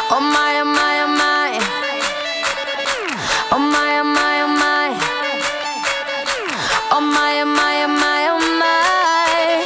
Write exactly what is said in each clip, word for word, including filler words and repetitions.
Oh my, oh my, oh my. Oh my, oh my, oh my. Oh my, oh my, oh my, oh my.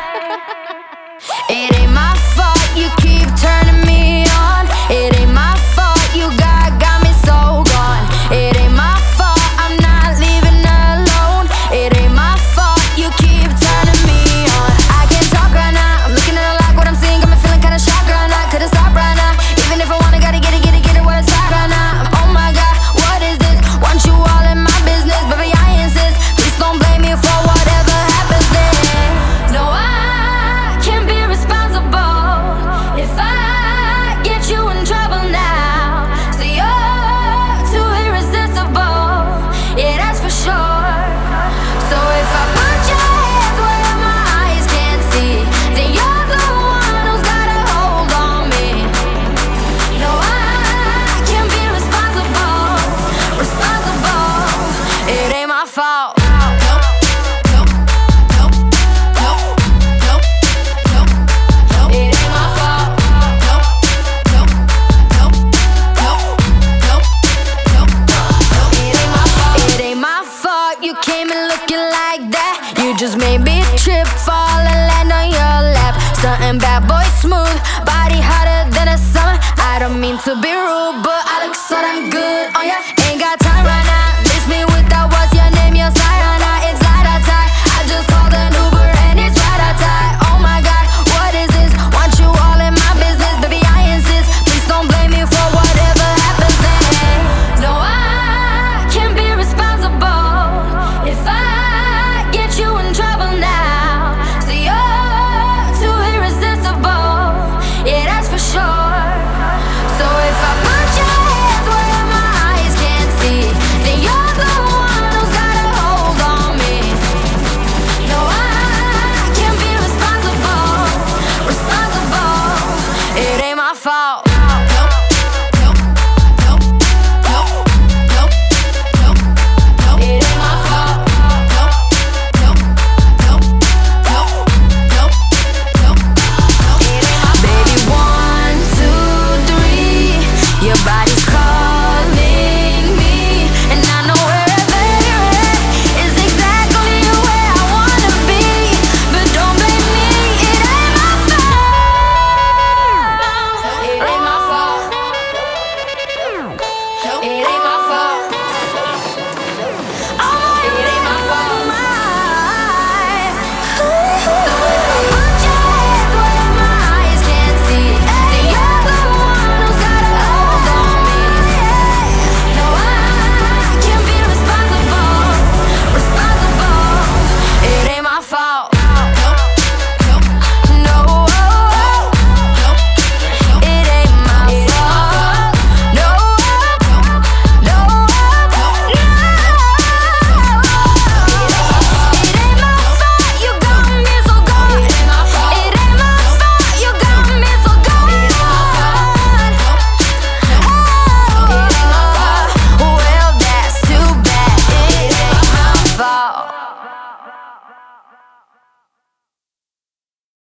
It ain't my fault you keep turning me on. It ain't my fault you got, got me so gone. It ain't my fault I'm not leaving alone. It ain't my fault you keep turning me on. I can't talk right now, I'm looking at it like what I'm seeing. Got me feeling kinda shocked right now, couldn't stop right now. Even if I wanna, gotta get it, get it, get it what it's like right now. Oh my God, what is this? Want you all in my business, baby I insist. Please don't blame me for whatever happens then. No, I can't be responsible if I get you in trouble now. So you're too irresistible, yeah that's for sure. So if I put your hands where my eyes can't see, then you're the one who's got a hold on me. No, I can't be responsible, responsible. It ain't my fault. Nope, nope, nope, nope, nope, nope, nope. It ain't my fault. Nope, nope, nope, nope, nope, nope, nope. It ain't my fault. It ain't my fault you came in looking like that. You just made me trip, fall and land on your lap. Something bad boy smooth, body hotter than a summer. I don't mean to be rude, but I look so damn good on ya. Ain't got time right now, miss me with that what's